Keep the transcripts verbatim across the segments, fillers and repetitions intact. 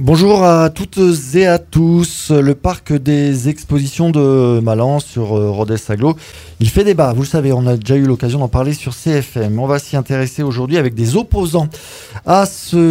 Bonjour à toutes et à tous. Le parc des expositions de Malan sur euh, Rodez Aglo, il fait débat. Vous le savez, on a déjà eu l'occasion d'en parler sur C F M. On va s'y intéresser aujourd'hui avec des opposants à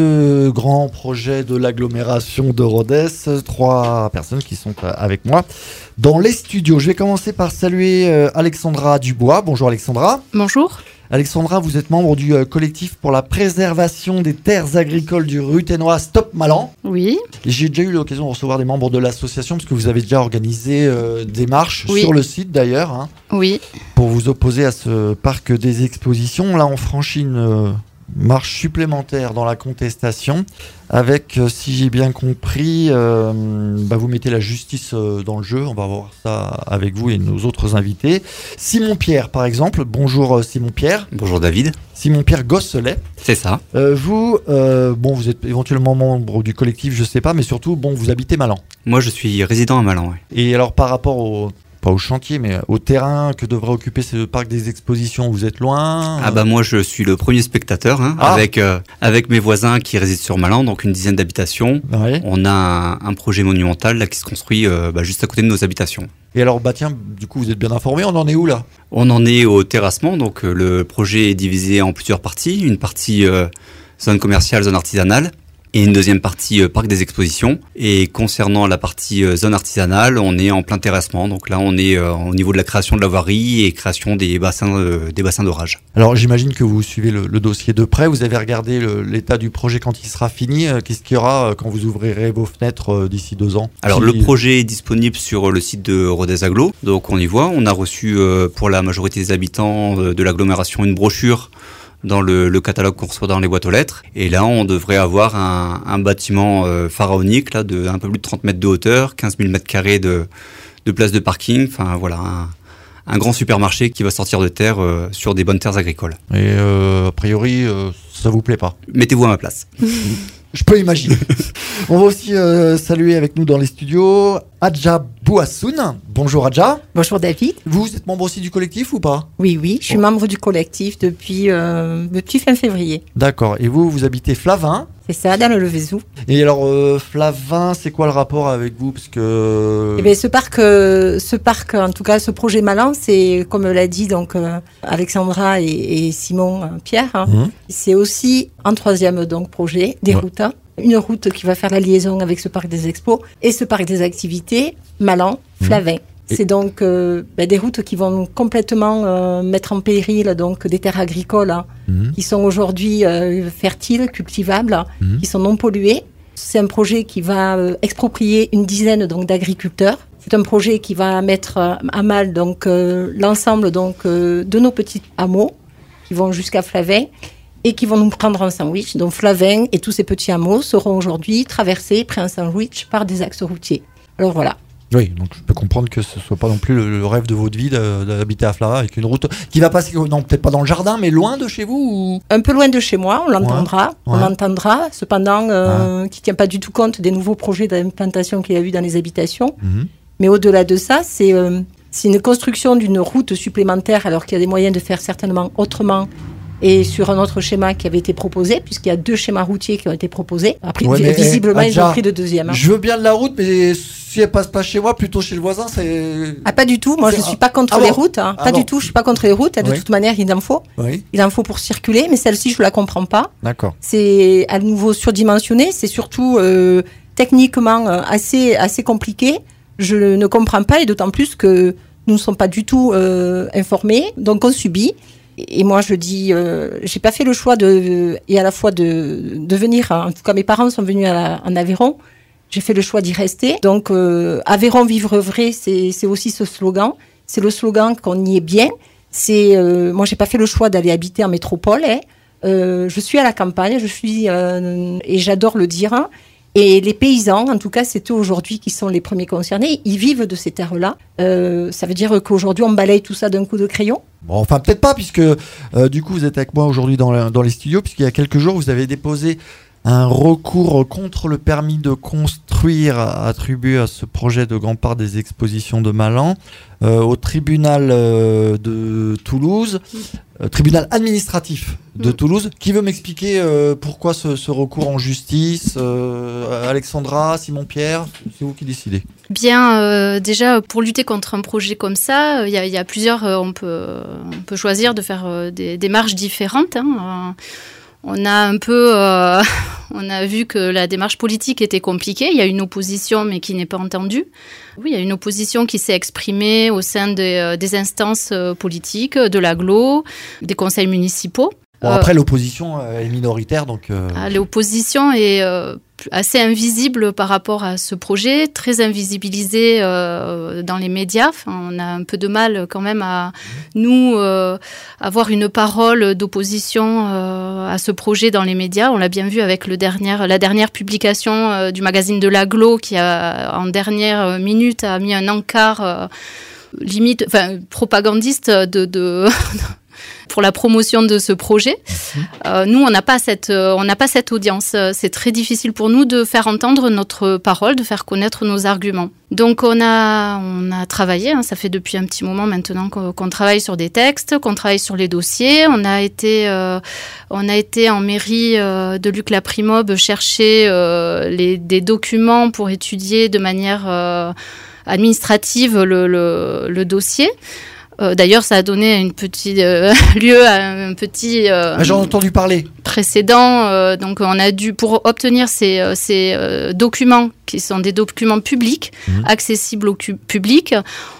ce grand projet de l'agglomération de Rodez. Trois personnes qui sont avec moi dans les studios. Je vais commencer par saluer euh, Alexandra Dubois. Bonjour Alexandra. Bonjour. Alexandra, vous êtes membre du euh, collectif pour la préservation des terres agricoles du Ruthenois Stop Malan. Oui. Et j'ai déjà eu l'occasion de recevoir des membres de l'association parce que vous avez déjà organisé euh, des marches Oui. sur le site d'ailleurs hein, Oui. pour vous opposer à ce parc des expositions. Là, on franchit une euh, marche supplémentaire dans la contestation avec, euh, si j'ai bien compris, euh, bah, vous mettez la justice euh, dans le jeu. On va voir ça avec vous et nos autres invités. Simon Pierre, par exemple. Bonjour euh, Simon Pierre. Bonjour David. Simon Pierre Gosselet. C'est ça. Euh, vous, euh, bon, vous êtes éventuellement membre du collectif, je sais pas, mais surtout, bon, vous habitez Malan. Moi je suis résident à Malan. Ouais. Et alors, par rapport au, pas au chantier, mais au terrain que devrait occuper ce parc des expositions, vous êtes loin? Ah bah moi je suis le premier spectateur hein, Ah. avec, euh, avec mes voisins qui résident sur Malan, donc une dizaine d'habitations. Ouais. On a un, un projet monumental là, qui se construit euh, bah, juste à côté de nos habitations. Et alors, bah tiens, du coup, vous êtes bien informé, on en est où là? On en est au terrassement, donc euh, le projet est divisé en plusieurs parties. Une partie euh, zone commerciale, zone artisanale. Et une deuxième partie euh, parc des expositions. Et concernant la partie euh, zone artisanale, on est en plein terrassement. Donc là, on est euh, au niveau de la création de la voirie et création des bassins, euh, des bassins d'orage. Alors, j'imagine que vous suivez le, le dossier de près. Vous avez regardé le- l'état du projet quand il sera fini. Euh, Qu'est-ce qu'il y aura euh, quand vous ouvrirez vos fenêtres euh, d'ici deux ans? Alors Si- le projet est disponible sur le site de Rodez Aglo. Donc on y voit. On a reçu euh, pour la majorité des habitants euh, de l'agglomération une brochure dans le, le catalogue qu'on reçoit dans les boîtes aux lettres. Et là, on devrait avoir un, un bâtiment euh, pharaonique là, de un peu plus de trente mètres de hauteur, quinze mille mètres carrés de, de place de parking. Enfin voilà, un, un grand supermarché qui va sortir de terre euh, sur des bonnes terres agricoles. Et euh, a priori, euh, ça vous plaît pas? Mettez-vous à ma place. Je peux imaginer. On va aussi euh, saluer avec nous dans les studios Adja Bouassoun. Bonjour Adja. Bonjour David. Vous êtes membre aussi du collectif ou pas? Oui, oui, je suis Bon. membre du collectif depuis, euh, depuis fin février. D'accord. Et vous, vous habitez Flavin. C'est ça, dans le Levezou. Et alors, euh, Flavin, c'est quoi le rapport avec vous? Parce que... Eh bien, ce parc, euh, ce parc, en tout cas, ce projet Malan, c'est, comme l'a dit donc euh, Alexandra et, et Simon euh, Pierre, hein, Hum. c'est aussi un troisième donc projet, des Ouais. routes. Hein. Une route qui va faire la liaison avec ce parc des expos et ce parc des activités, Malan, Flavin. Et- C'est donc euh, ben, des routes qui vont complètement euh, mettre en péril donc des terres agricoles hein, Mhm. qui sont aujourd'hui euh, fertiles, cultivables, Mhm. qui sont non polluées. C'est un projet qui va euh, exproprier une dizaine donc d'agriculteurs. C'est un projet qui va mettre euh, à mal donc euh, l'ensemble donc euh, de nos petits hameaux qui vont jusqu'à Flavin et qui vont nous prendre en sandwich. Donc Flavin et tous ces petits hameaux seront aujourd'hui traversés, pris en sandwich par des axes routiers. Alors voilà. Oui, donc je peux comprendre que ce soit pas non plus le, le rêve de votre vie de- d'habiter à Flavin avec une route qui va passer, non, peut-être pas dans le jardin, mais loin de chez vous ou... Un peu loin de chez moi, on l'entendra, on ouais. l'entendra, cependant, euh, qui ne tient pas du tout compte des nouveaux projets d'implantation qu'il y a eu dans les habitations. Mhm. Mais au-delà de ça, c'est euh, c'est une construction d'une route supplémentaire, alors qu'il y a des moyens de faire certainement autrement et sur un autre schéma qui avait été proposé, puisqu'il y a deux schémas routiers qui ont été proposés. Après, Ouais, vi- mais, visiblement, eh, ils ont Adja, pris le deuxième. hein. Je veux bien de la route, mais si elle passe pas chez moi, plutôt chez le voisin, c'est... Ah, pas du tout. Moi, je C'est- ne suis pas contre ah les bon routes. hein. Ah pas bon. du tout. Je suis pas contre les routes. De Oui. toute manière, il en faut. Oui, Il en faut pour circuler, mais celle-ci, je la comprends pas. d'accord. C'est à nouveau surdimensionné. C'est surtout euh, techniquement euh, assez, assez compliqué. Je ne comprends pas, et d'autant plus que nous ne sommes pas du tout euh, informés. Donc, on subit. Et moi, je dis, euh, j'ai pas fait le choix de, et à la fois de, de venir. En tout cas, mes parents sont venus à la- en Aveyron. J'ai fait le choix d'y rester. Donc, euh, Aveyron vivre vrai, c'est c'est aussi ce slogan. C'est le slogan qu'on y est bien. C'est, euh, moi, j'ai pas fait le choix d'aller habiter en métropole. Hein. Euh, je suis à la campagne, je suis euh, et j'adore le dire. hein. Et les paysans, en tout cas, c'est eux aujourd'hui qui sont les premiers concernés. Ils vivent de ces terres-là. Euh, ça veut dire qu'aujourd'hui, on balaye tout ça d'un coup de crayon. Bon, enfin, peut-être pas, puisque euh, du coup, vous êtes avec moi aujourd'hui dans, le- dans les studios, puisqu'il y a quelques jours, vous avez déposé un recours contre le permis de construire attribué à ce projet de Grand Parc des Expositions de Malan euh, au tribunal euh, de Toulouse, euh, tribunal administratif de mmh. Toulouse. Qui veut m'expliquer euh, pourquoi ce, ce recours en justice euh, Alexandra, Simon-Pierre, c'est vous qui décidez. Bien, euh, déjà pour lutter contre un projet comme ça, il y, y a plusieurs. Euh, on peut, on peut choisir de faire euh, des démarches différentes. Hein, euh, On a un peu, euh, on a vu que la démarche politique était compliquée. Il y a une opposition, mais qui n'est pas entendue. Oui, il y a une opposition qui s'est exprimée au sein des, des instances politiques, de l'agglo, des conseils municipaux. Bon, après, euh, l'opposition est minoritaire, donc... Euh... L'opposition est euh, assez invisible par rapport à ce projet, très invisibilisée euh, dans les médias. Enfin, on a un peu de mal quand même à, nous, euh, avoir une parole d'opposition euh, à ce projet dans les médias. On l'a bien vu avec le dernier, la dernière publication euh, du magazine de l'agglo qui, a, en dernière minute, a mis un encart euh, limite, enfin, propagandiste de... de pour la promotion de ce projet. Euh, nous, on n'a pas cette, euh, on n'a pas cette audience. C'est très difficile pour nous de faire entendre notre parole, de faire connaître nos arguments. Donc, on a, on a travaillé, hein, ça fait depuis un petit moment maintenant qu'on, qu'on travaille sur des textes, qu'on travaille sur les dossiers. On a été, euh, on a été en mairie euh, de Luc Laprimobe chercher euh, les, des documents pour étudier de manière euh, administrative le, le, le dossier. Euh, d'ailleurs, ça a donné une petite, euh, lieu à un petit euh, ah, j'en ai entendu parler. précédent. Euh, donc, on a dû, pour obtenir ces, euh, ces euh, documents, qui sont des documents publics, mmh. accessibles au cu- public,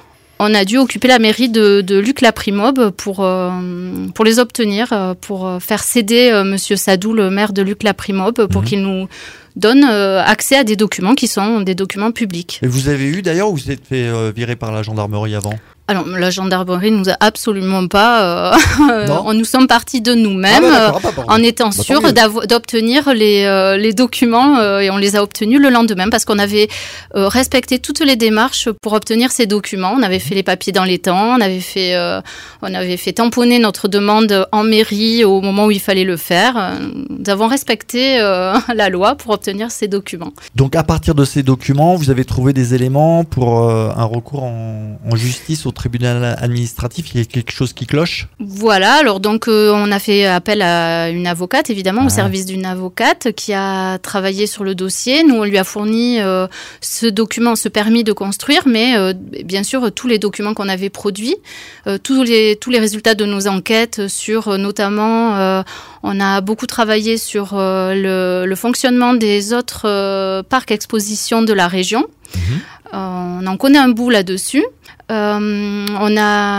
on a dû occuper la mairie de, de Luc Laprimobe pour, euh, pour les obtenir, euh, pour faire céder euh, Monsieur Sadou, le maire de Luc Laprimobe, pour mmh. qu'il nous donne euh, accès à des documents qui sont des documents publics. Et vous avez eu d'ailleurs, ou vous êtes fait euh, virer par la gendarmerie avant ? Alors, la gendarmerie ne nous a absolument pas... Euh, nous sommes partis de nous-mêmes ah bah euh, en étant bah, sûrs d'obtenir les, euh, les documents euh, et on les a obtenus le lendemain parce qu'on avait euh, respecté toutes les démarches pour obtenir ces documents. On avait fait les papiers dans les temps, on avait fait, euh, on avait fait tamponner notre demande en mairie au moment où il fallait le faire. Nous avons respecté euh, la loi pour obtenir ces documents. Donc, à partir de ces documents, vous avez trouvé des éléments pour euh, un recours en, en justice au tribunal administratif, il y a quelque chose qui cloche ? Voilà, alors donc euh, on a fait appel à une avocate, évidemment, ah. au service d'une avocate qui a travaillé sur le dossier. Nous, on lui a fourni euh, ce document, ce permis de construire, mais euh, bien sûr, tous les documents qu'on avait produits, euh, tous les, tous les résultats de nos enquêtes sur euh, notamment, euh, on a beaucoup travaillé sur euh, le, le fonctionnement des autres euh, parcs expositions de la région. Mmh. Euh, on en connaît un bout là-dessus. Euh, on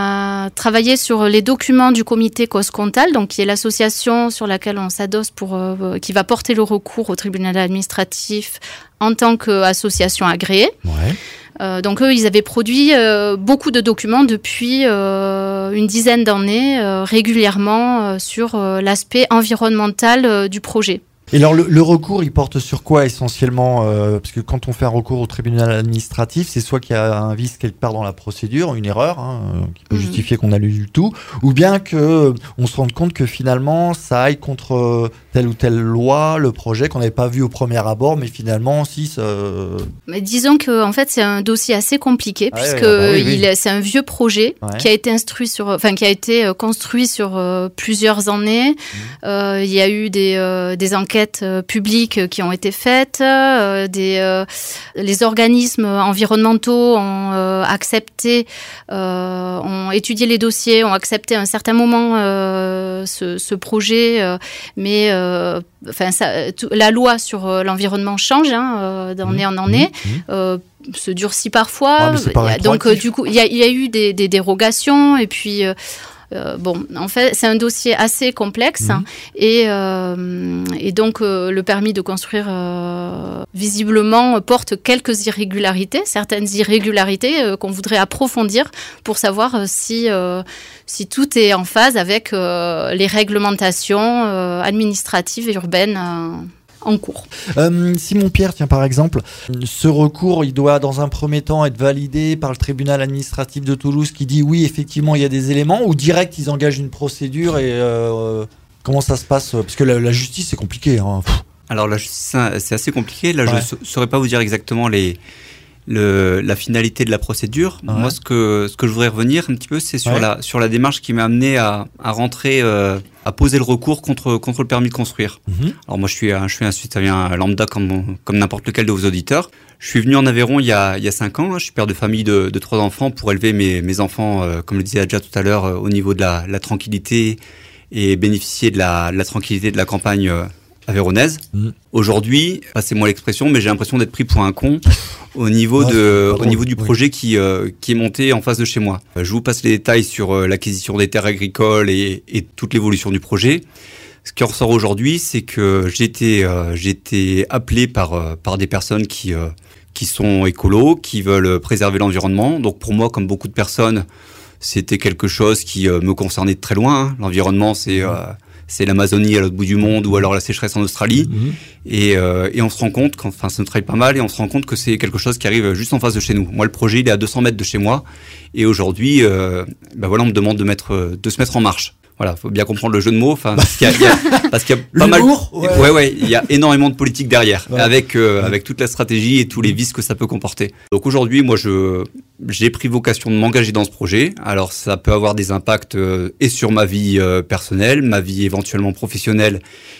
a travaillé sur les documents du comité COSCONTAL, donc qui est l'association sur laquelle on s'adosse pour euh, qui va porter le recours au tribunal administratif en tant qu'association agréée. Ouais. Euh, donc eux, ils avaient produit euh, beaucoup de documents depuis euh, une dizaine d'années, euh, régulièrement euh, sur euh, l'aspect environnemental euh, du projet. Et alors le, le recours, il porte sur quoi essentiellement euh, parce que quand on fait un recours au tribunal administratif, c'est soit qu'il y a un vice quelque part dans la procédure, une erreur hein, qui peut mmh. justifier qu'on a lu du tout, ou bien que on se rende compte que finalement ça aille contre telle ou telle loi, le projet qu'on n'avait pas vu au premier abord, mais finalement si ça... Mais disons que en fait c'est un dossier assez compliqué ah puisque ouais, bah oui, oui. Il est, c'est un vieux projet ouais. qui a été instruit sur, enfin qui a été construit sur euh, plusieurs années. Mmh. Euh, il y a eu des euh, des enquêtes publiques qui ont été faites, euh, des, euh, les organismes environnementaux ont euh, accepté, euh, ont étudié les dossiers, ont accepté à un certain moment euh, ce, ce projet, euh, mais euh, enfin, ça, tout, la loi sur euh, l'environnement change hein, euh, d'année en année. Mmh, mmh. Euh, se durcit parfois. Ah, donc euh, du coup, il y, y a eu des, des dérogations et puis. Euh, Euh, bon, en fait, c'est un dossier assez complexe mmh. et, euh, et donc euh, le permis de construire euh, visiblement porte quelques irrégularités, certaines irrégularités euh, qu'on voudrait approfondir pour savoir euh, si, euh, si tout est en phase avec euh, les réglementations euh, administratives et urbaines euh, en cours. Euh, Simon-Pierre, tiens par exemple, ce recours, il doit dans un premier temps être validé par le tribunal administratif de Toulouse qui dit oui, effectivement, il y a des éléments, ou direct, ils engagent une procédure et euh, comment ça se passe ? Parce que la, la justice, c'est compliqué. Hein. Alors la justice, c'est assez compliqué. Là, ouais. je ne saurais pas vous dire exactement les, le, la finalité de la procédure. Ouais. Moi, ce que, ce que je voudrais revenir un petit peu, c'est sur, ouais. la, sur la démarche qui m'a amené à, à rentrer, euh, à poser le recours contre, contre le permis de construire. Mm-hmm. Alors moi, je suis, un, je suis un citoyen lambda comme, comme n'importe lequel de vos auditeurs. Je suis venu en Aveyron il y a, il y a cinq ans. Je suis père de famille de, de trois enfants pour élever mes, mes enfants, euh, comme le disait Adja tout à l'heure, euh, au niveau de la, la tranquillité et bénéficier de la, de la tranquillité de la campagne euh, aveyronnaise. Mmh. Aujourd'hui, passez-moi l'expression, mais j'ai l'impression d'être pris pour un con au niveau, ouais, de, au niveau du projet oui. qui, euh, qui est monté en face de chez moi. Je vous passe les détails sur euh, l'acquisition des terres agricoles et, et toute l'évolution du projet. Ce qui en ressort aujourd'hui, c'est que j'ai été, euh, j'ai été appelé par, euh, par des personnes qui, euh, qui sont écolos, qui veulent préserver l'environnement. Donc pour moi, comme beaucoup de personnes, c'était quelque chose qui euh, me concernait de très loin. Hein. L'environnement, c'est... Euh, c'est l'Amazonie à l'autre bout du monde ou alors la sécheresse en Australie. Mmh. Et, euh, et on se rend compte, enfin ça nous travaille pas mal, et on se rend compte que c'est quelque chose qui arrive juste en face de chez nous. Moi, le projet, il est à deux cents mètres de chez moi. Et aujourd'hui, euh, ben voilà, on me demande de, mettre, de se mettre en marche. Voilà, faut bien comprendre le jeu de mots. Enfin, parce qu'il y a, il y a, parce qu'il y a pas mal. Ouais. ouais, ouais, il y a énormément de politique derrière, ouais. avec euh, ouais. avec toute la stratégie et tous les vices que ça peut comporter. Donc aujourd'hui, moi, je j'ai pris vocation de m'engager dans ce projet. Alors, ça peut avoir des impacts euh, et sur ma vie euh, personnelle, ma vie éventuellement professionnelle,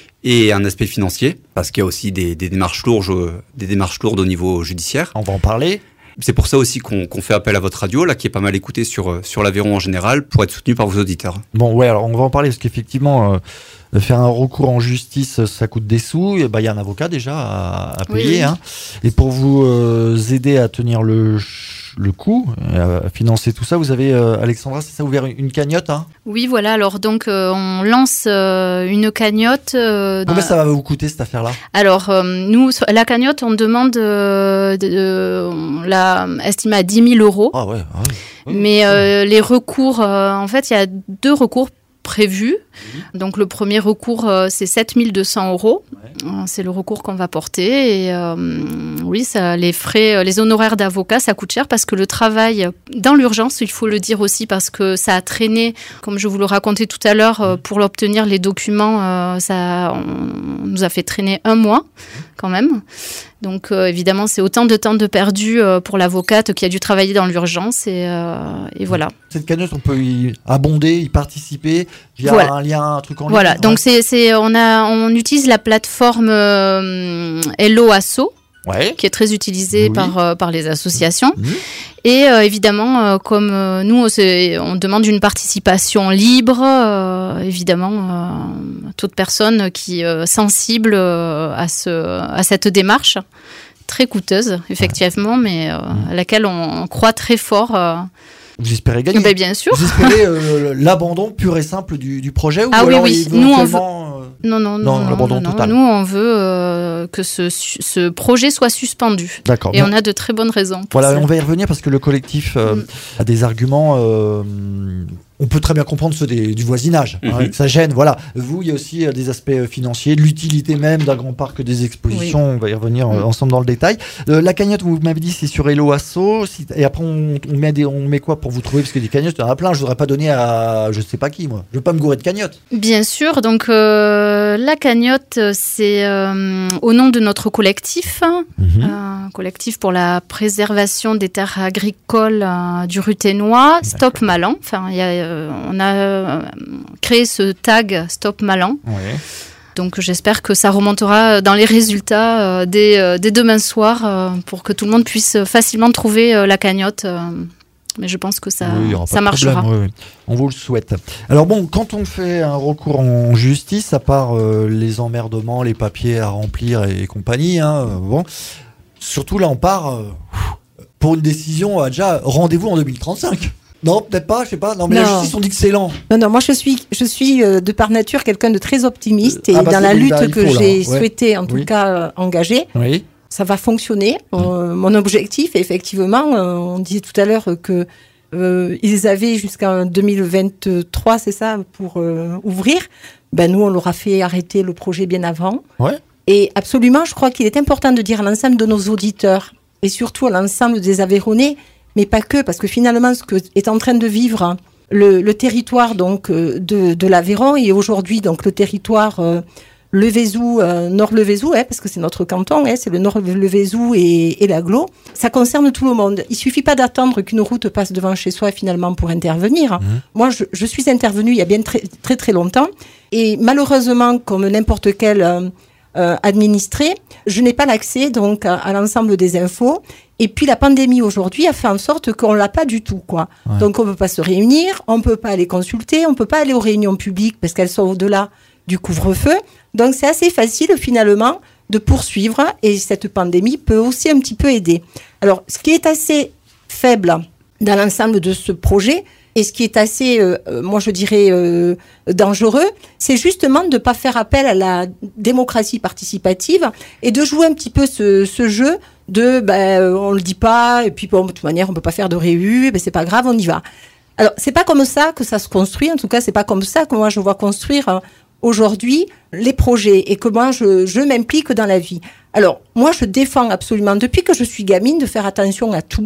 et un aspect financier, parce qu'il y a aussi des, des démarches lourdes, euh, des démarches lourdes au niveau judiciaire. On va en parler. C'est pour ça aussi qu'on, qu'on fait appel à votre radio, là, qui est pas mal écoutée sur, sur l'Aveyron en général, pour être soutenu par vos auditeurs. Bon, ouais, alors on va en parler, parce qu'effectivement, euh, faire un recours en justice, ça coûte des sous. Il bah, y a un avocat déjà à, à payer. Oui. Hein. Et pour vous euh, aider à tenir le, le coup, à financer tout ça, vous avez, euh, Alexandra, c'est ça, ouvert une cagnotte hein? Oui, voilà. Alors, donc, euh, on lance euh, une cagnotte. Euh, Combien ça va vous coûter, cette affaire-là? Alors, euh, nous, la cagnotte, on demande euh, de, de, on l'a estimée à dix mille euros. Ah ouais, ah ouais. Oui, mais euh, les recours, euh, en fait, il y a deux recours prévus. Mmh. Donc, le premier recours, euh, c'est sept mille deux cents euros. Ouais. C'est le recours qu'on va porter. Et euh, oui, ça, les frais, les honoraires d'avocat, ça coûte cher parce que le travail dans l'urgence, il faut le dire aussi, parce que ça a traîné, comme je vous le racontais tout à l'heure, euh, pour obtenir les documents, euh, ça on, on nous a fait traîner un mois quand même. Donc euh, évidemment, c'est autant de temps de perdu euh, pour l'avocate qui a dû travailler dans l'urgence et, euh, et voilà. Cette cagnotte, on peut y abonder, y participer via voilà. un lien, un truc en ligne. Voilà, donc c'est, c'est, on, a, on utilise la plateforme euh, Hello Asso. Ouais. Qui est très utilisée oui. par, euh, par les associations. Mmh. Et euh, évidemment, euh, comme euh, nous, c'est, on demande une participation libre, euh, évidemment, euh, toute personne qui est euh, sensible euh, à, ce, à cette démarche, très coûteuse, effectivement, ouais. mais euh, mmh. à laquelle on croit très fort. Euh, Vous espérez gagner? Ben, bien sûr. Vous espérez euh, l'abandon pur et simple du, du projet ou ah alors oui, oui. Nous, on veut... euh... Non, non, non, non, l'abandon non, total. Nous, on veut euh, que ce, ce projet soit suspendu. D'accord. Et bon. On a de très bonnes raisons. Voilà, ça. On va y revenir parce que le collectif euh, mm. a des arguments. Euh, on peut très bien comprendre ceux des, du voisinage, mm-hmm. hein, que ça gêne. Voilà. Vous, il y a aussi euh, des aspects financiers, l'utilité même d'un grand parc des expositions. Oui. On va y revenir mm. euh, ensemble dans le détail. Euh, la cagnotte, vous m'avez dit, c'est sur Hello Asso. Si, et après, on, on, met des, on met quoi pour vous trouver? Parce que des cagnottes, il y en a plein. Je ne voudrais pas donner à je ne sais pas qui, moi. Je ne veux pas me gourer de cagnotte. Bien sûr. Donc, euh, la cagnotte, c'est euh, au nom de notre collectif, mm-hmm. euh, collectif pour la préservation des terres agricoles euh, du Ruthénois, Stop Malan. Enfin, il y a, euh, on a euh, créé ce tag Stop Malan. Ouais. Donc, j'espère que ça remontera dans les résultats euh, dès, euh, dès demain soir euh, pour que tout le monde puisse facilement trouver euh, la cagnotte. Euh, Mais je pense que ça, oui, ça marchera. Problème, oui, oui. On vous le souhaite. Alors bon, quand on fait un recours en justice, à part euh, les emmerdements, les papiers à remplir et, et compagnie, hein, euh, bon, surtout là on part euh, pour une décision, euh, déjà rendez-vous en deux mille trente-cinq. Non, peut-être pas, je sais pas. Non, mais non. La justice, on dit que c'est lent. Non, non, moi je suis, je suis euh, de par nature quelqu'un de très optimiste et ah bah, dans la lutte que faut, j'ai ouais. souhaité en tout oui. cas euh, engager. Oui. Ça va fonctionner. Mmh. Euh, mon objectif, effectivement, euh, on disait tout à l'heure que euh, ils avaient jusqu'en deux mille vingt-trois, c'est ça, pour euh, ouvrir. Ben nous, on leur a fait arrêter le projet bien avant. Ouais. Et absolument, je crois qu'il est important de dire à l'ensemble de nos auditeurs et surtout à l'ensemble des Aveyronnais, mais pas que, parce que finalement, ce que est en train de vivre le, le territoire donc de, de l'Aveyron et aujourd'hui donc le territoire euh, le Vézou, euh, Nord-le Vézou, hein, parce que c'est notre canton, hein, c'est le Nord-le Vézou et, et l'agglo. Ça concerne tout le monde. Il suffit pas d'attendre qu'une route passe devant chez soi finalement pour intervenir. Mmh. Moi, je, je suis intervenue il y a bien très très, très longtemps. Et malheureusement, comme n'importe quel euh, euh, administré, je n'ai pas l'accès donc à, à l'ensemble des infos. Et puis la pandémie aujourd'hui a fait en sorte qu'on l'a pas du tout, quoi. Ouais. Donc on peut pas se réunir, on peut pas aller consulter, on peut pas aller aux réunions publiques parce qu'elles sont au-delà du couvre-feu. Donc c'est assez facile finalement de poursuivre et cette pandémie peut aussi un petit peu aider. Alors ce qui est assez faible dans l'ensemble de ce projet et ce qui est assez, euh, moi je dirais, euh, dangereux, c'est justement de ne pas faire appel à la démocratie participative et de jouer un petit peu ce, ce jeu de ben, on le dit pas et puis bon, de toute manière on peut pas faire de réu, ben, c'est pas grave, on y va. Alors c'est pas comme ça que ça se construit, en tout cas c'est pas comme ça que moi je vois construire hein, aujourd'hui les projets et comment je, je m'implique dans la vie. Alors, moi, je défends absolument, depuis que je suis gamine, de faire attention à tout.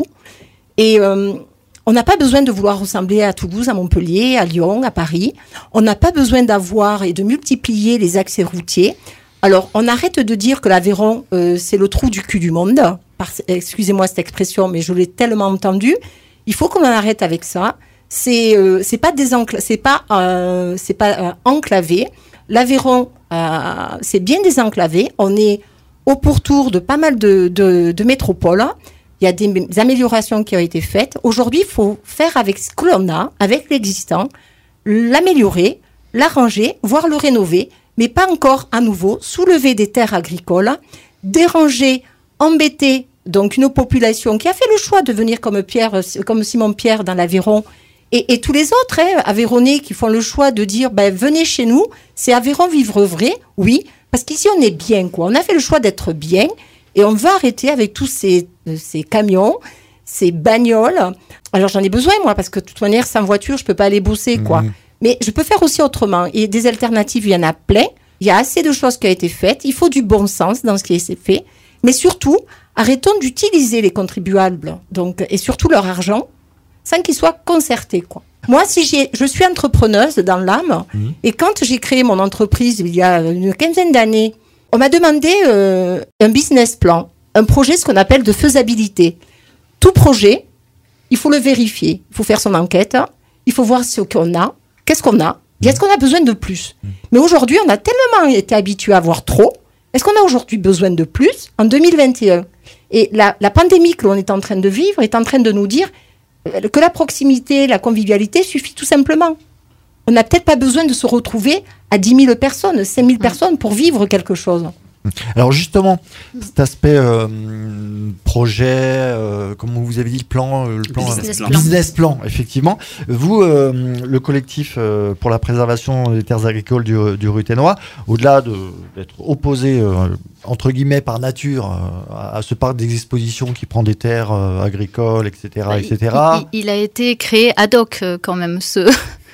Et euh, on n'a pas besoin de vouloir ressembler à Toulouse, à Montpellier, à Lyon, à Paris. On n'a pas besoin d'avoir et de multiplier les accès routiers. Alors, on arrête de dire que l'Aveyron, euh, c'est le trou du cul du monde. Par, excusez-moi cette expression, mais je l'ai tellement entendue. Il faut qu'on en arrête avec ça. C'est, euh, c'est pas désencla- c'est pas, euh, c'est pas euh, enclavé. L'Aveyron, euh, c'est bien désenclavé. On est au pourtour de pas mal de, de, de métropoles. Il y a des, des améliorations qui ont été faites. Aujourd'hui, il faut faire avec ce que l'on a, avec l'existant, l'améliorer, l'arranger, voire le rénover, mais pas encore à nouveau soulever des terres agricoles, déranger, embêter donc une population qui a fait le choix de venir comme Pierre, comme Simon Pierre dans l'Aveyron. Et, et tous les autres, hein, Aveyronnais qui font le choix de dire, ben, venez chez nous, c'est Aveyron vivre vrai, oui, parce qu'ici on est bien, quoi. On a fait le choix d'être bien, et on va arrêter avec tous ces, ces camions, ces bagnoles. Alors j'en ai besoin, moi, parce que de toute manière, sans voiture, je peux pas aller bosser, quoi. Mmh. Mais je peux faire aussi autrement. Et des alternatives, il y en a plein. Il y a assez de choses qui ont été faites. Il faut du bon sens dans ce qui est fait. Mais surtout, arrêtons d'utiliser les contribuables, donc, et surtout leur argent, sans qu'ils soient concertés, quoi. Moi, si j'ai, je suis entrepreneuse dans l'âme, mmh. et quand j'ai créé mon entreprise il y a une quinzaine d'années, on m'a demandé euh, un business plan, un projet, ce qu'on appelle de faisabilité. Tout projet, il faut le vérifier, il faut faire son enquête, il faut voir ce qu'on a, qu'est-ce qu'on a, et est-ce qu'on a besoin de plus. Mmh. Mais aujourd'hui, on a tellement été habitué à avoir trop, est-ce qu'on a aujourd'hui besoin de plus en deux mille vingt et un? Et la, la pandémie que l'on est en train de vivre est en train de nous dire que la proximité, la convivialité suffit tout simplement. On n'a peut-être pas besoin de se retrouver à dix mille personnes, cinq mille personnes pour vivre quelque chose. Alors justement, cet aspect euh, projet, euh, comme vous avez dit, le plan, euh, le plan, business, euh, plan. business plan, effectivement. Vous, euh, le collectif euh, pour la préservation des terres agricoles du, du Ruténois, au-delà de, d'être opposé euh, entre guillemets par nature euh, à, à ce parc d'exposition qui prend des terres euh, agricoles, et cetera, et cetera. Il, il a été créé ad hoc euh, quand même ce.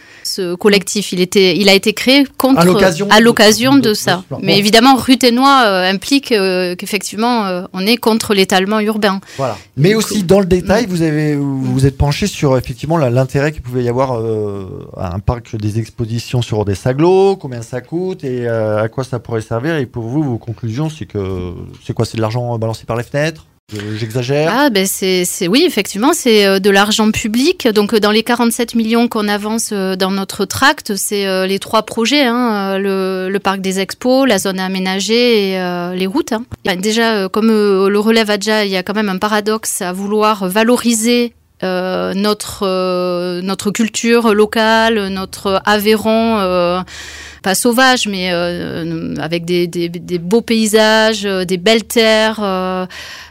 Ce collectif, il, était, il a été créé contre, à l'occasion, à l'occasion de, de, de, de ça. De Mais bon. Évidemment, Ruténois euh, implique euh, qu'effectivement, euh, on est contre l'étalement urbain. Voilà. Mais Donc, aussi, dans le détail, vous avez vous, vous êtes penché sur effectivement l'intérêt qu'il pouvait y avoir euh, à un parc des expositions sur Rodez-Aglo, combien ça coûte et euh, à quoi ça pourrait servir. Et pour vous, vos conclusions, c'est que c'est quoi? C'est de l'argent balancé par les fenêtres? J'exagère. Ah ben c'est, c'est oui effectivement c'est de l'argent public. Donc dans les quarante-sept millions qu'on avance dans notre tract, c'est les trois projets, hein, le, le parc des expos, la zone aménagée et euh, les routes. Hein. Déjà comme le relève Adja, il y a quand même un paradoxe à vouloir valoriser euh, notre euh, notre culture locale, notre Aveyron. Euh, pas sauvage, mais euh, avec des, des, des beaux paysages, euh, des belles terres, euh,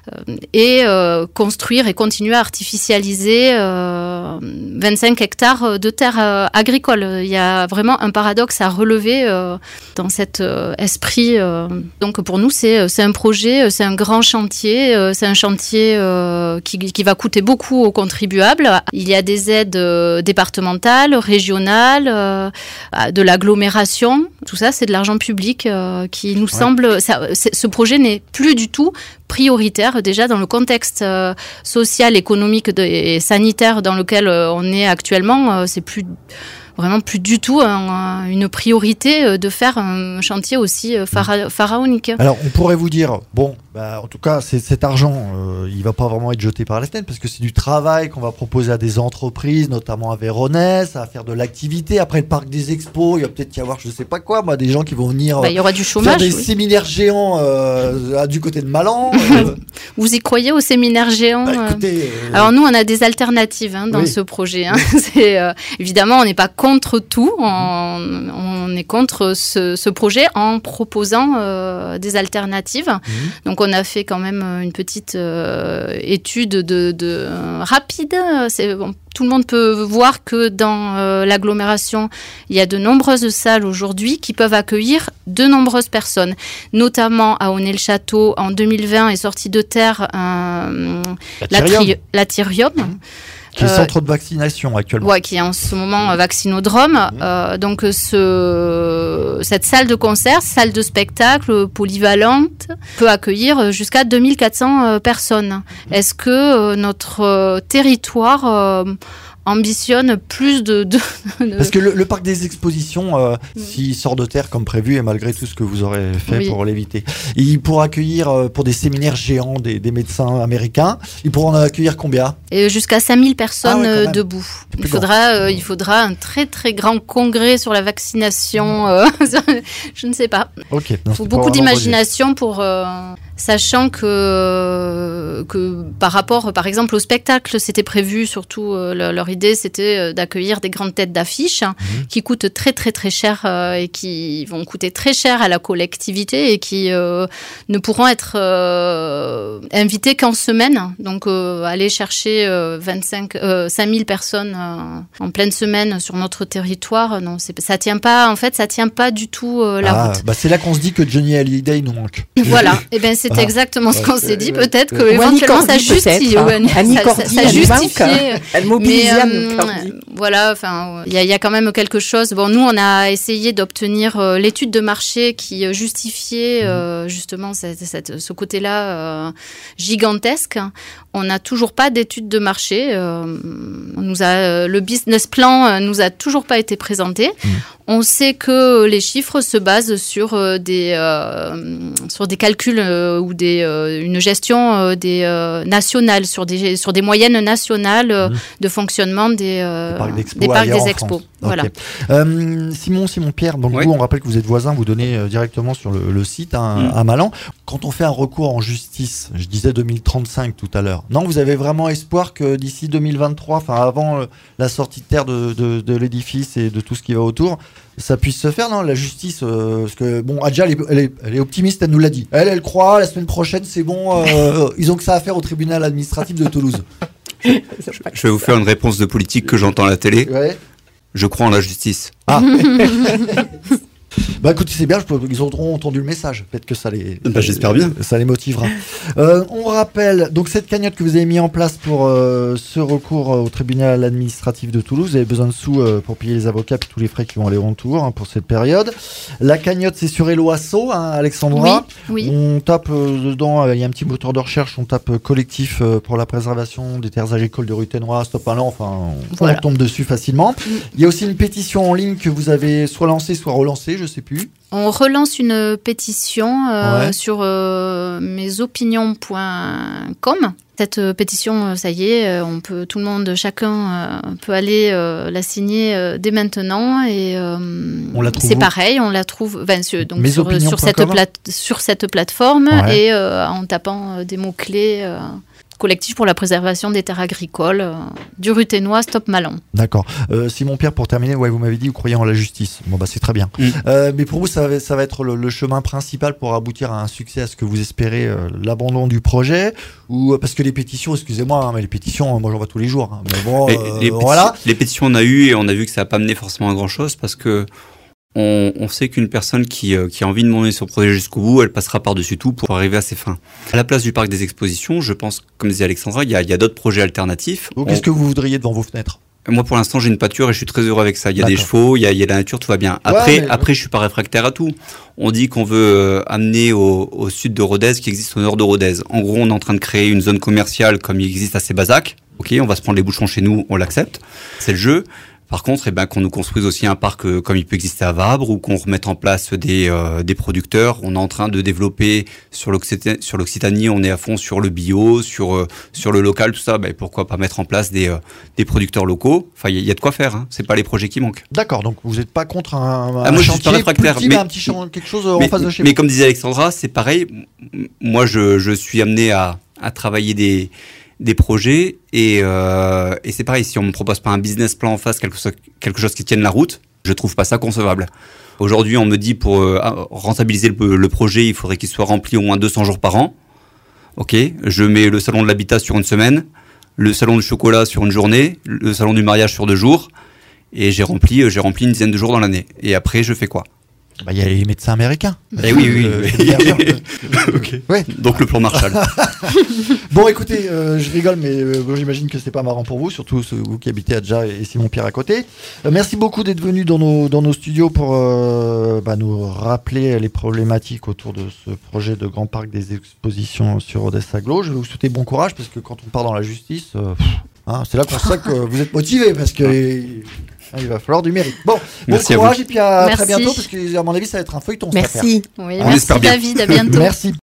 et euh, construire et continuer à artificialiser euh, vingt-cinq hectares de terres euh, agricoles. Il y a vraiment un paradoxe à relever euh, dans cet euh, esprit. Euh. Donc pour nous, c'est, c'est un projet, c'est un grand chantier, euh, c'est un chantier euh, qui, qui va coûter beaucoup aux contribuables. Il y a des aides euh, départementales, régionales, euh, de l'agglomération. Tout ça, c'est de l'argent public euh, qui nous ouais. semble... Ça, ce projet n'est plus du tout prioritaire, déjà dans le contexte euh, social, économique de, et sanitaire dans lequel euh, on est actuellement. Euh, c'est plus... vraiment plus du tout un, une priorité de faire un chantier aussi phara- pharaonique. Alors, on pourrait vous dire, bon, bah, en tout cas, c'est, cet argent, euh, il va pas vraiment être jeté par la fenêtre parce que c'est du travail qu'on va proposer à des entreprises, notamment à Véronèse, à faire de l'activité. Après le parc des expos, il va peut-être y avoir, je sais pas quoi, moi, des gens qui vont venir bah, il y aura du chômage, faire des oui. séminaires géants euh, du côté de Malan. Euh. Vous y croyez aux séminaires géants? Bah, écoutez, euh... Alors nous, on a des alternatives hein, dans oui. ce projet. Hein. C'est, euh, évidemment, on n'est pas contre tout, on, on est contre ce, ce projet en proposant euh, des alternatives. Mmh. Donc on a fait quand même une petite euh, étude de, de euh, rapide. C'est, bon, tout le monde peut voir que dans euh, l'agglomération, il y a de nombreuses salles aujourd'hui qui peuvent accueillir de nombreuses personnes. Notamment à Aunay-le-Château, en deux mille vingt, est sorti de terre euh, l'Atrium. l'Atrium. Mmh. Qui est euh, centre de vaccination actuellement. Ouais, qui est en ce moment vaccinodrome. Mmh. Euh, donc ce, cette salle de concert, salle de spectacle polyvalente, peut accueillir jusqu'à deux mille quatre cents personnes. Mmh. Est-ce que euh, notre euh, territoire euh, ambitionne plus de... de, de... Parce que le, le parc des expositions, euh, mmh. s'il sort de terre comme prévu, et malgré tout ce que vous aurez fait oui. pour l'éviter, il pourra accueillir euh, pour des séminaires géants des, des médecins américains, il pourra en accueillir combien? Et jusqu'à cinq mille personnes ah ouais, debout. Il faudra, euh, il faudra un très très grand congrès sur la vaccination, euh, je ne sais pas. Okay. Il faut beaucoup d'imagination pour... Euh, sachant que, que par rapport, par exemple, au spectacle, c'était prévu, surtout euh, leur, leur idée, c'était d'accueillir des grandes têtes d'affiches hein, mmh. qui coûtent très très très cher euh, et qui vont coûter très cher à la collectivité et qui euh, ne pourront être euh, invités qu'en semaine. Donc, euh, aller chercher euh, vingt-cinq, euh, cinq mille personnes euh, en pleine semaine sur notre territoire, non, c'est, ça tient pas. En fait, ça tient pas du tout euh, la ah, route. Bah c'est là qu'on se dit que Johnny Hallyday nous manque. Voilà. Et ben c'est C'est exactement ce qu'on s'est dit. Peut-être que éventuellement ça justifie. Ça justifie. Mais euh, voilà. Enfin, il y, y a quand même quelque chose. Bon, nous, on a essayé d'obtenir euh, l'étude de marché qui justifiait euh, justement cette, cette, ce côté-là euh, gigantesque. On n'a toujours pas d'étude de marché. Euh, on nous a le business plan euh, nous a toujours pas été présenté. Mmh. On sait que les chiffres se basent sur euh, des euh, sur des calculs euh, ou des euh, une gestion euh, des euh, nationales sur des sur des moyennes nationales euh, mmh. de fonctionnement des euh, parcs des parcs des expos. Voilà. Okay. Euh, Simon, Simon Pierre, donc oui. vous, on rappelle que vous êtes voisins, vous donnez euh, directement sur le, le site hein, mmh. à Malan. Quand on fait un recours en justice, je disais deux mille trente-cinq tout à l'heure. Non, vous avez vraiment espoir que d'ici deux mille vingt-trois, enfin avant euh, la sortie de terre de, de, de l'édifice et de tout ce qui va autour, ça puisse se faire, non, la justice euh, parce que bon, Adja, elle est, elle, est, elle est optimiste, elle nous l'a dit. Elle, elle croit, la semaine prochaine, c'est bon, euh, ils ont que ça à faire au tribunal administratif de Toulouse. Je, je vais vous faire une réponse de politique que j'entends à la télé. Ouais. Je crois en la justice. Ah. Bah écoutez, c'est bien, ils auront entendu le message. Peut-être que ça les, bah, j'espère bien. Ça les motivera. euh, on rappelle, donc cette cagnotte que vous avez mis en place pour euh, ce recours au tribunal administratif de Toulouse, vous avez besoin de sous euh, pour payer les avocats et tous les frais qui vont aller autour hein, pour cette période. La cagnotte, c'est sur Eloasso, hein, Alexandra. Oui, oui. On tape euh, dedans, il euh, y a un petit moteur de recherche, on tape euh, collectif euh, pour la préservation des terres agricoles de Ruthenois, Stop Malan, enfin, on, voilà. on tombe dessus facilement. Il mm. y a aussi une pétition en ligne que vous avez soit lancée, soit relancée, je sais plus. On relance une pétition euh, ouais. sur euh, mesopinions point com. Cette pétition, ça y est, on peut, tout le monde, chacun euh, peut aller euh, la signer euh, dès maintenant. Et euh, on la trouve c'est où pareil, on la trouve ben, sur, donc sur, sur, cette plate, sur cette plateforme ouais. et euh, en tapant euh, des mots-clés. Euh, collectif pour la préservation des terres agricoles euh, du Ruthenois Stop Malan. D'accord. Euh, Simon Pierre, pour terminer, ouais, vous m'avez dit vous croyez en la justice. Bon bah c'est très bien. Mm. Euh, mais pour vous, ça va, ça va être le, le chemin principal pour aboutir à un succès, à ce que vous espérez, euh, l'abandon du projet, ou parce que les pétitions, excusez-moi, hein, mais les pétitions, moi j'en vois tous les jours. Hein, mais bon, les, euh, les, voilà. pétitions, les pétitions on a eu et on a vu que ça n'a pas mené forcément à grand chose parce que On, on sait qu'une personne qui, euh, qui a envie de mener son projet jusqu'au bout, elle passera par-dessus tout pour arriver à ses fins. À la place du parc des expositions, je pense, comme disait Alexandra, il y a, il y a d'autres projets alternatifs. Donc, qu'est-ce on... que vous voudriez devant vos fenêtres ? Moi, pour l'instant, j'ai une pâture et je suis très heureux avec ça. Il y a D'accord. des chevaux, il y a, il y a la nature, tout va bien. Après, ouais, mais... après, je suis pas réfractaire à tout. On dit qu'on veut euh, amener au, au sud de Rodez, qui existe au nord de Rodez. En gros, on est en train de créer une zone commerciale comme il existe à Sébazac. ok, on va se prendre les bouchons chez nous, on l'accepte, c'est le jeu. Par contre, eh ben, qu'on nous construise aussi un parc euh, comme il peut exister à Vabre, ou qu'on remette en place des, euh, des producteurs. On est en train de développer sur l'Occitanie, sur l'Occitanie, on est à fond sur le bio, sur euh, sur le local, tout ça. Ben, pourquoi pas mettre en place des euh, des producteurs locaux. Enfin, il y, y a de quoi faire. Hein. C'est pas les projets qui manquent. D'accord. Donc vous n'êtes pas contre un, un ah, moi, chantier je plus petit, mais, un petit champ, quelque chose mais, en face de chez mais vous. Mais comme disait Alexandra, c'est pareil. Moi, je je suis amené à à travailler des des projets et, euh, et c'est pareil, si on me propose pas un business plan en face, quelque chose, quelque chose qui tienne la route, je trouve pas ça concevable. Aujourd'hui, on me dit pour euh, rentabiliser le, le projet, il faudrait qu'il soit rempli au moins deux cents jours par an. Ok, je mets le salon de l'habitat sur une semaine, le salon du chocolat sur une journée, le salon du mariage sur deux jours, et j'ai rempli, j'ai rempli une dizaine de jours dans l'année. Et après, je fais quoi ? Bah, il y a les médecins américains. Eh oui, oui. Euh, oui. Okay. Ouais. Donc le plan Marshall. Bon, écoutez, euh, je rigole, mais euh, bon, j'imagine que c'est pas marrant pour vous, surtout ceux, vous qui habitez Adja et Simon-Pierre à côté. Euh, merci beaucoup d'être venus dans nos, dans nos studios pour euh, bah, nous rappeler les problématiques autour de ce projet de grand parc des expositions sur Rodez Aglo. Je vais vous souhaiter bon courage, parce que quand on part dans la justice, euh, hein, c'est là qu'on sait que vous êtes motivés, parce que... Il va falloir du mérite. Bon, bon courage et puis à Merci. très bientôt, parce que à mon avis ça va être un feuilleton. Merci. Oui, merci David, à bientôt. Merci.